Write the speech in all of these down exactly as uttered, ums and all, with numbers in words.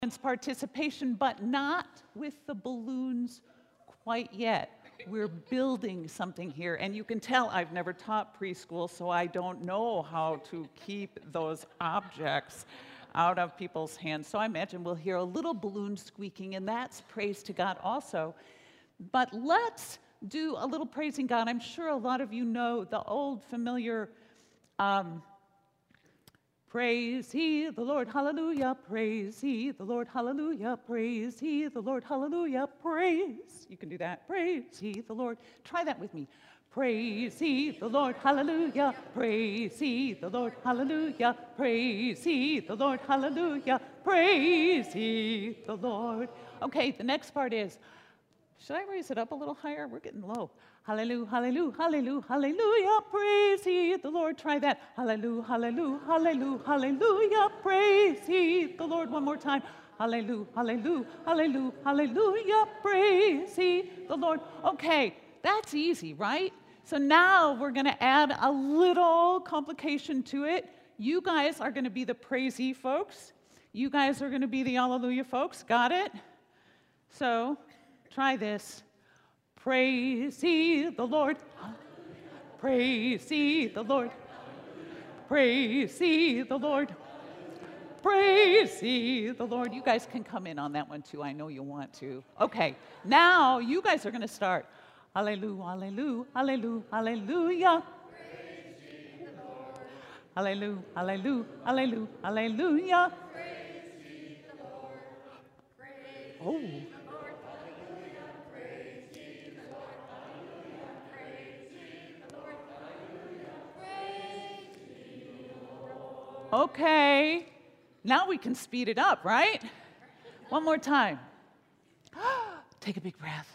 participation, but not with the balloons quite yet. We're building something here, and you can tell I've never taught preschool, so I don't know how to keep those objects out of people's hands. So I imagine we'll hear a little balloon squeaking, and that's praise to God also. But let's do a little praising God. I'm sure a lot of you know the old familiar um, praise ye the Lord, hallelujah, praise ye the Lord, hallelujah, praise ye the Lord, hallelujah, praise. You can do that. Praise ye the Lord. Try that with me. Praise ye the Lord, hallelujah, praise ye the Lord, hallelujah, praise ye the Lord, hallelujah, praise ye the Lord. Okay, the next part is, should I raise it up a little higher? We're getting low. Hallelujah, hallelujah, hallelujah, hallelujah, praise ye the Lord. Try that. Hallelujah, hallelujah, hallelujah, hallelujah, praise ye the Lord. One more time. Hallelujah, hallelujah, hallelujah, hallelujah, praise ye the Lord. Okay, that's easy, right? So now we're going to add a little complication to it. You guys are going to be the praise ye folks. You guys are going to be the hallelujah folks. Got it? So try this. Praise ye the Lord. Praise ye the Lord. Praise ye the Lord. Praise ye the Lord. You guys can come in on that one too. I know you want to. Okay, now you guys are going to start. Hallelujah, hallelujah, hallelujah, hallelujah. Praise ye the Lord. Hallelujah, hallelujah, hallelujah, hallelujah. Praise ye the Lord. Praise Oh. ye the Lord. Hallelujah. Praise ye the Lord. Hallelujah. Praise ye the Lord. Hallelujah. Praise ye the Lord. Okay, now we can speed it up, right? One more time. Take a big breath.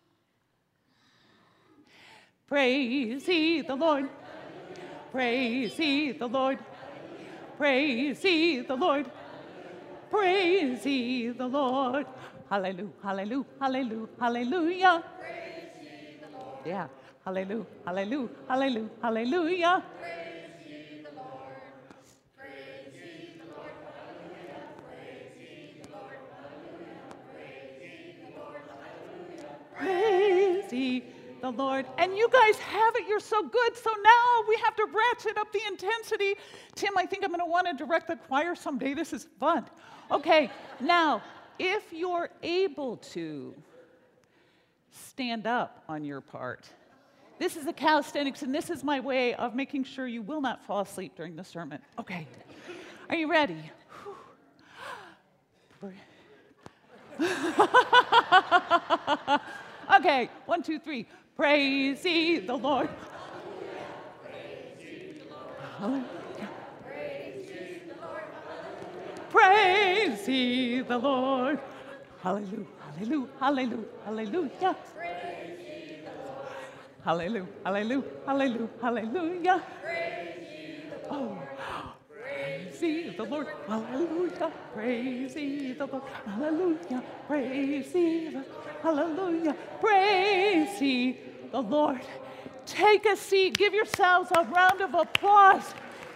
Praise ye the Lord. Praise ye the Lord. Praise ye the Lord. Praise ye the Lord. Hallelujah, hallelujah, hallelujah, hallelujah. Praise ye the Lord. Yeah, hallelujah, hallelujah, hallelujah, hallelujah. Praise ye the Lord. Praise ye the Lord. Hallelujah. Praise ye the Lord. Hallelujah. Praise ye the Lord. Hallelujah. Praise ye the Lord. And you guys have it. You're so good. So now we have to ratchet up the intensity. Tim, I think I'm going to want to direct the choir someday. This is fun. Okay, now, if you're able to stand up on your part, this is the calisthenics, and this is my way of making sure you will not fall asleep during the sermon. Okay, are you ready? Okay, one, two, three. Praise ye the Lord. Praise ye the Lord. Praise ye the Lord. Praise ye the Lord. Hallelujah, hallelujah, hallelujah, hallelujah. Praise ye the Lord. Hallelujah, hallelujah, hallelujah, hallelujah. Praise ye the Oh, praise ye the Lord. Hallelujah, praise ye the Lord. Hallelujah, praise ye the Lord. Hallelujah, praise ye the Lord. Take a seat. Give yourselves a round of applause.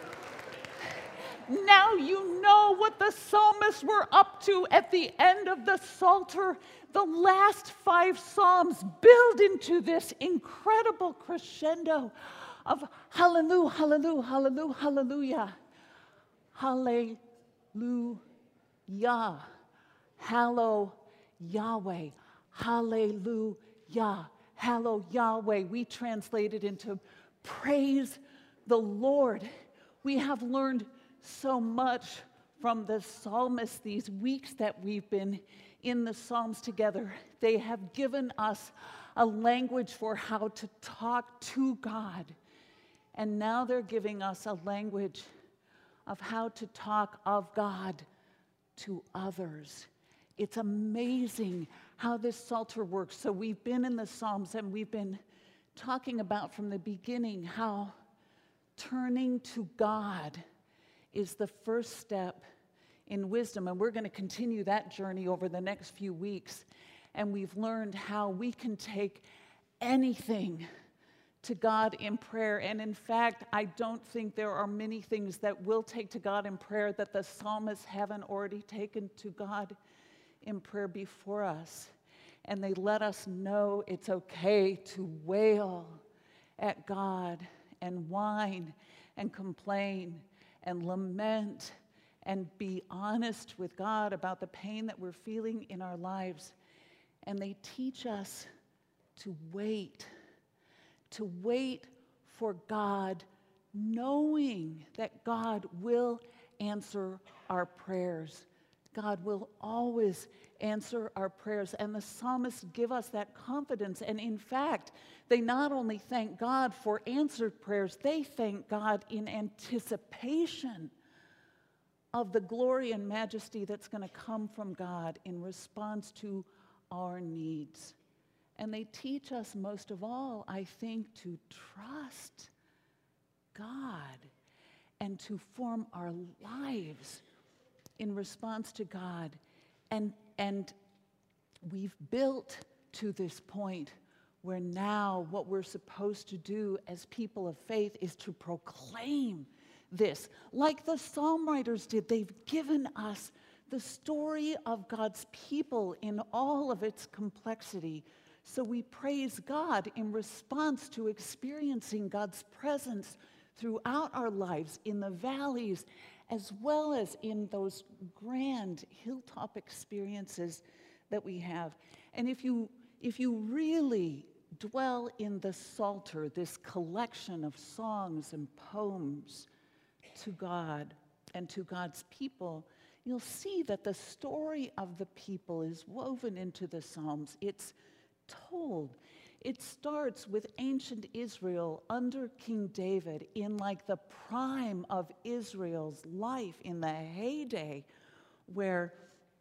Now you know what the psalmists were up to at the end of the Psalter. The last five psalms build into this incredible crescendo of hallelujah, hallelujah, hallelujah, hallelujah. Hallelujah. Hallow Yahweh. Hallelujah. Hallow Yahweh. We translate it into praise the Lord. We have learned so much from the psalmists these weeks that we've been in the Psalms together. They have given us a language for how to talk to God. And now they're giving us a language of how to talk of God to others. It's amazing how this Psalter works. So we've been in the Psalms and we've been talking about from the beginning how turning to God is the first step in wisdom. And we're going to continue that journey over the next few weeks. And we've learned how we can take anything to God in prayer. And in fact, I don't think there are many things that we'll take to God in prayer that the psalmists haven't already taken to God in prayer before us. And they let us know it's okay to wail at God and whine and complain and lament and be honest with God about the pain that we're feeling in our lives. And they teach us to wait, to wait for God, knowing that God will answer our prayers. God will always answer our prayers. And the psalmists give us that confidence. And in fact, they not only thank God for answered prayers, they thank God in anticipation of the glory and majesty that's going to come from God in response to our needs. And they teach us most of all, I think, to trust God and to form our lives in response to God. And, and we've built to this point where now what we're supposed to do as people of faith is to proclaim this. Like the psalm writers did, they've given us the story of God's people in all of its complexity. So we praise God in response to experiencing God's presence throughout our lives in the valleys, as well as in those grand hilltop experiences that we have. And if you, if you really dwell in the Psalter, this collection of songs and poems to God and to God's people, you'll see that the story of the people is woven into the Psalms. It's told. It starts with ancient Israel under King David in like the prime of Israel's life, in the heyday, where,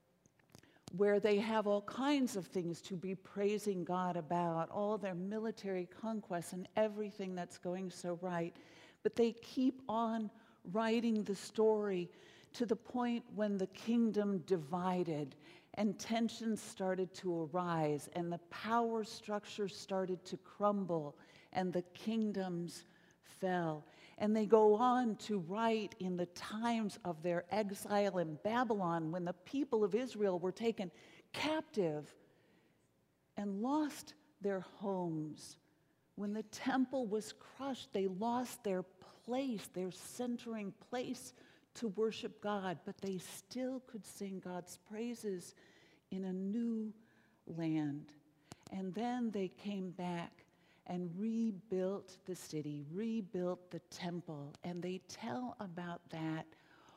where they have all kinds of things to be praising God about, all their military conquests and everything that's going so right. But they keep on writing the story to the point when the kingdom divided and tensions started to arise and the power structure started to crumble and the kingdoms fell. And they go on to write in the times of their exile in Babylon when the people of Israel were taken captive and lost their homes. When the temple was crushed, they lost their place, their centering place to worship God, but they still could sing God's praises in a new land. And then they came back and rebuilt the city, rebuilt the temple, and they tell about that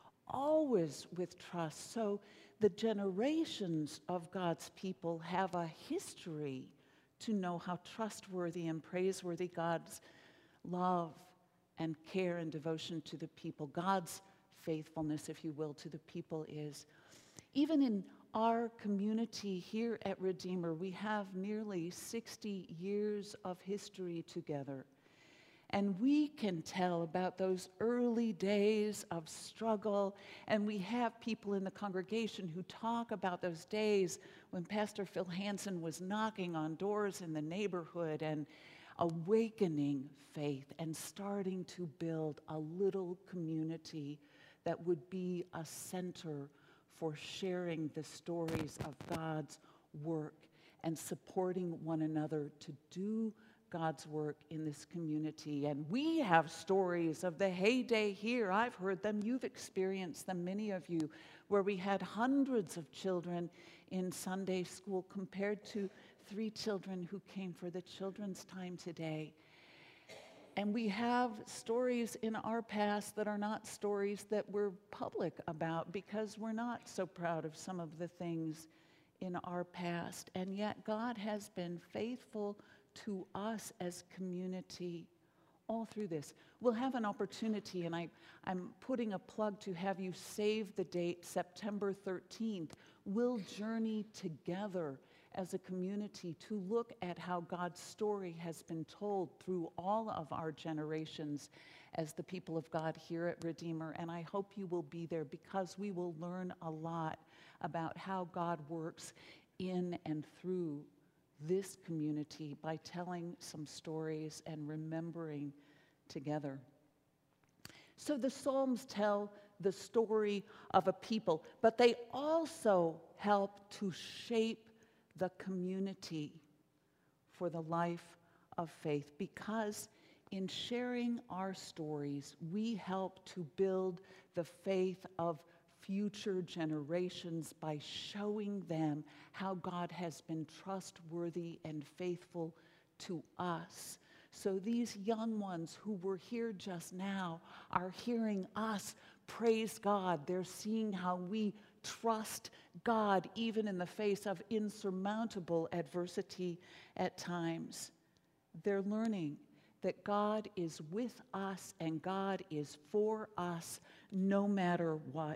always with trust. So the generations of God's people have a history to know how trustworthy and praiseworthy God's love and care and devotion to the people, God's faithfulness, if you will, to the people is. Even in our community here at Redeemer, we have nearly sixty years of history together. And we can tell about those early days of struggle, and we have people in the congregation who talk about those days when Pastor Phil Hansen was knocking on doors in the neighborhood and awakening faith and starting to build a little community that would be a center for sharing the stories of God's work and supporting one another to do God's work in this community. And we have stories of the heyday here. I've heard them. You've experienced them, many of you, where we had hundreds of children in Sunday school compared to three children who came for the children's time today. And we have stories in our past that are not stories that we're public about because we're not so proud of some of the things in our past. And yet God has been faithful to us as community all through this. We'll have an opportunity, and I, I'm putting a plug to have you save the date, September thirteenth. We'll journey together as a community to look at how God's story has been told through all of our generations as the people of God here at Redeemer. And I hope you will be there because we will learn a lot about how God works in and through this community by telling some stories and remembering together. So the Psalms tell the story of a people, but they also help to shape the community for the life of faith, because in sharing our stories, we help to build the faith of future generations by showing them how God has been trustworthy and faithful to us. So these young ones who were here just now are hearing us praise God. They're seeing how we trust God even in the face of insurmountable adversity at times. They're learning that God is with us and God is for us no matter what.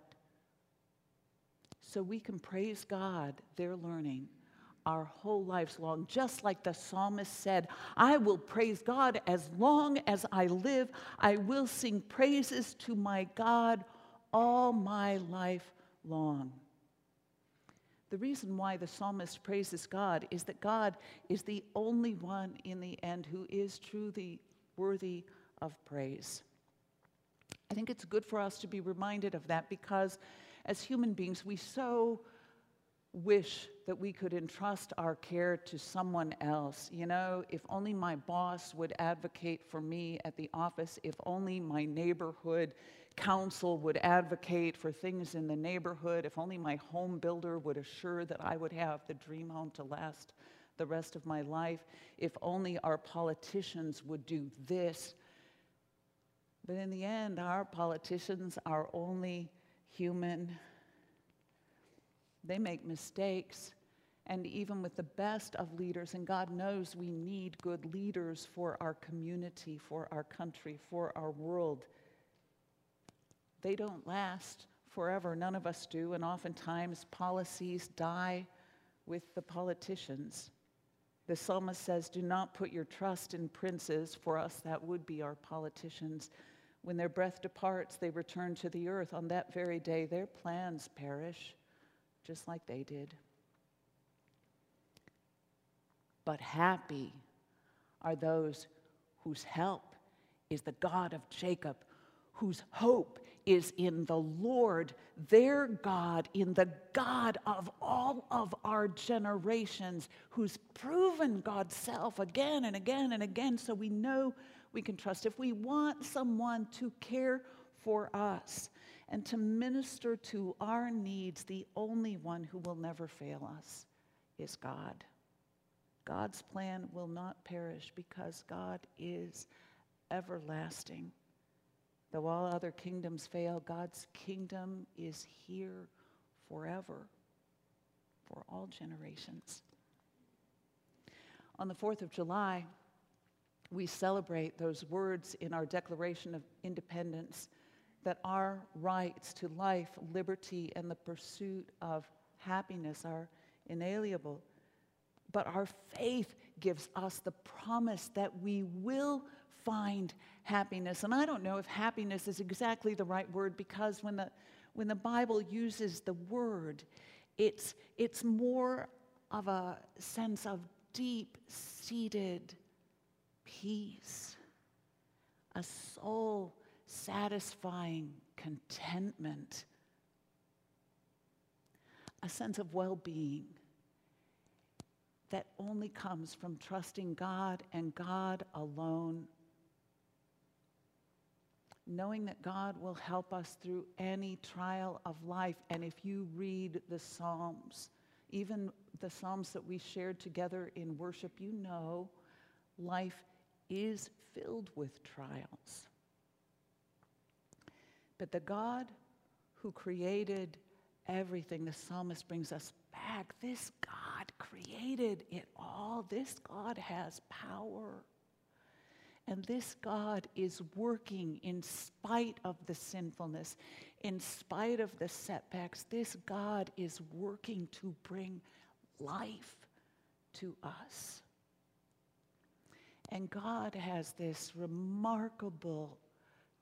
So we can praise God, they're learning, our whole lives long. Just like the psalmist said, I will praise God as long as I live. I will sing praises to my God all my life long. The reason why the psalmist praises God is that God is the only one in the end who is truly worthy of praise. I think it's good for us to be reminded of that, because as human beings, we so wish that we could entrust our care to someone else. You know, if only my boss would advocate for me at the office, if only my neighborhood council would advocate for things in the neighborhood, if only my home builder would assure that I would have the dream home to last the rest of my life, if only our politicians would do this. But in the end, our politicians are only human. They make mistakes, and even with the best of leaders, and God knows we need good leaders for our community, for our country, for our world, they don't last forever. None of us do, and oftentimes policies die with the politicians. The psalmist says, do not put your trust in princes. For us, that would be our politicians. When their breath departs, they return to the earth. On that very day, their plans perish, just like they did. But happy are those whose help is the God of Jacob, whose hope is in the Lord, their God, in the God of all of our generations, who's proven God's self again and again and again, so we know we can trust. If we want someone to care for us and to minister to our needs, the only one who will never fail us is God. God's plan will not perish because God is everlasting. Though all other kingdoms fail, God's kingdom is here forever, for all generations. On the fourth of July, we celebrate those words in our Declaration of Independence, that our rights to life, liberty, and the pursuit of happiness are inalienable. But our faith gives us the promise that we will find happiness. And I don't know if happiness is exactly the right word, because when the when the Bible uses the word, it's it's more of a sense of deep-seated peace, a soul-satisfying contentment, a sense of well-being that only comes from trusting God and God alone, knowing that God will help us through any trial of life. And if you read the Psalms, even the Psalms that we shared together in worship, you know life is filled with trials. But the God who created everything, the psalmist brings us back. This God created it all. This God has power. And this God is working in spite of the sinfulness, in spite of the setbacks. This God is working to bring life to us. And God has this remarkable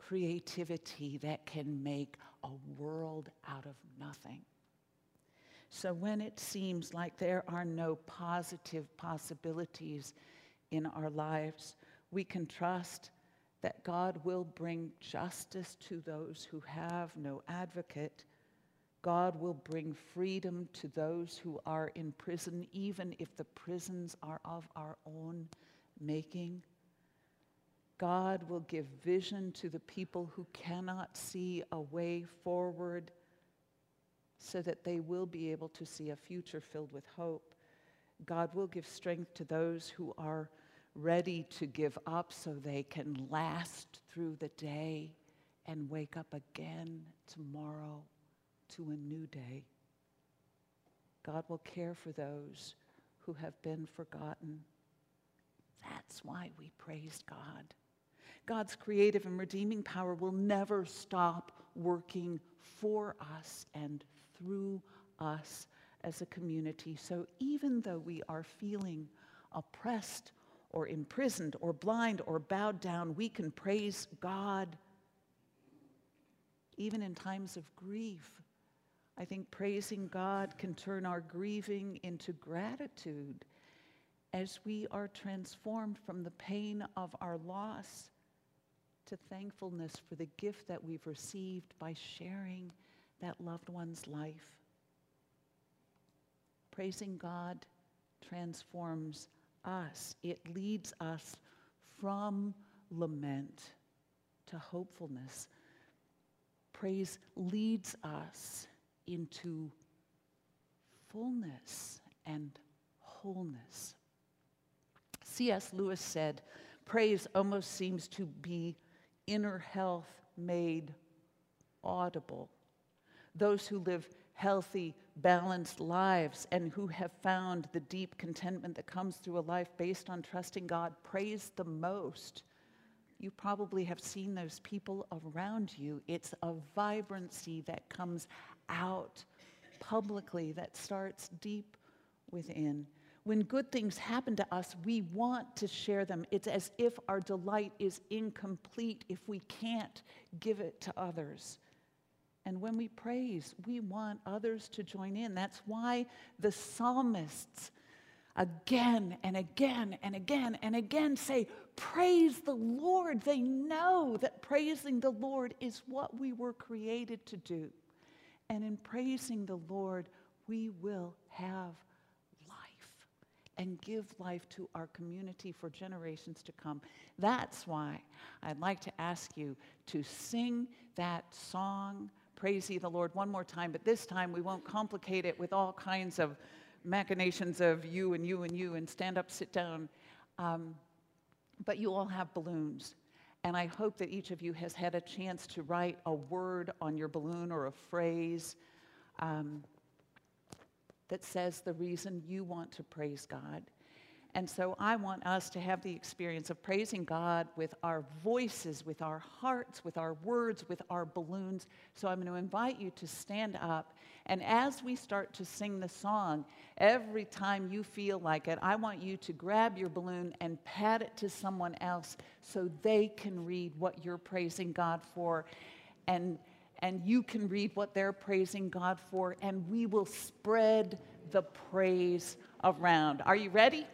creativity that can make a world out of nothing. So when it seems like there are no positive possibilities in our lives, we can trust that God will bring justice to those who have no advocate. God will bring freedom to those who are in prison, even if the prisons are of our own making. God will give vision to the people who cannot see a way forward, so that they will be able to see a future filled with hope. God will give strength to those who are ready to give up so they can last through the day and wake up again tomorrow to a new day. God will care for those who have been forgotten. That's why we praise God. God's creative and redeeming power will never stop working for us and through us as a community. So even though we are feeling oppressed or imprisoned or blind or bowed down, we can praise God even in times of grief. I think praising God can turn our grieving into gratitude as we are transformed from the pain of our loss to thankfulness for the gift that we've received by sharing that loved one's life. Praising God transforms us. It leads us from lament to hopefulness. Praise leads us into fullness and wholeness. C S Lewis said, praise almost seems to be inner health made audible. Those who live healthy, balanced lives and who have found the deep contentment that comes through a life based on trusting God praise the most. You probably have seen those people around you. It's a vibrancy that comes out publicly, that starts deep within. When good things happen to us, we want to share them. It's as if our delight is incomplete if we can't give it to others. And when we praise, we want others to join in. That's why the psalmists again and again and again and again say, praise the Lord. They know that praising the Lord is what we were created to do. And in praising the Lord, we will have and give life to our community for generations to come. That's why I'd like to ask you to sing that song, Praise Ye the Lord, one more time, but this time we won't complicate it with all kinds of machinations of you and you and you and stand up, sit down. Um, but you all have balloons. And I hope that each of you has had a chance to write a word on your balloon or a phrase um, that says the reason you want to praise God. And so I want us to have the experience of praising God with our voices, with our hearts, with our words, with our balloons. So I'm going to invite you to stand up. And as we start to sing the song, every time you feel like it, I want you to grab your balloon and pat it to someone else so they can read what you're praising God for. And And you can read what they're praising God for, and we will spread the praise around. Are you ready?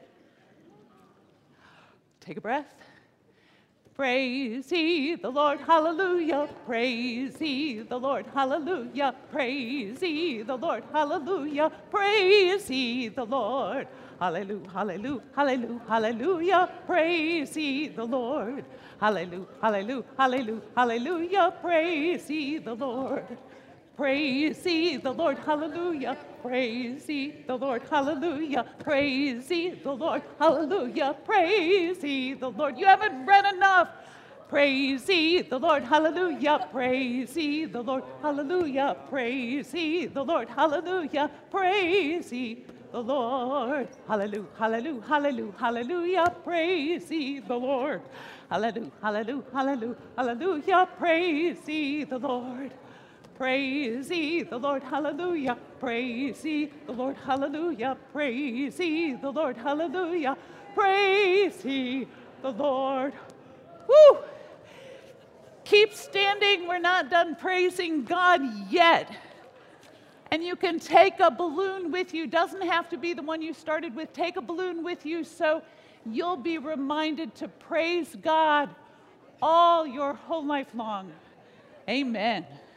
Take a breath. Praise ye the Lord, hallelujah. Praise ye the Lord, hallelujah. Praise ye the Lord, hallelujah. Praise ye the Lord. Hallelujah, hallelujah, hallelujah, hallelujah. Praise ye the Lord. Hallelujah, hallelujah, hallelujah, hallelujah. Praise ye the Lord. Praise ye the Lord, hallelujah. Praise ye the Lord, hallelujah. Praise ye the Lord, hallelujah. Praise ye the Lord. You haven't read enough. Praise ye the Lord, hallelujah. Praise ye the Lord, hallelujah. Praise ye the Lord, hallelujah. Praise ye the Lord. Hallelujah, hallelujah, hallelujah, hallelujah. Praise ye the Lord. Hallelujah, hallelujah, hallelujah, hallelujah. Praise ye the Lord. Praise ye the Lord, hallelujah. Praise ye the Lord, hallelujah. Praise ye the Lord, hallelujah. Praise ye the Lord. Woo! Keep standing. We're not done praising God yet. And you can take a balloon with you. Doesn't have to be the one you started with. Take a balloon with you so you'll be reminded to praise God all your whole life long. Amen.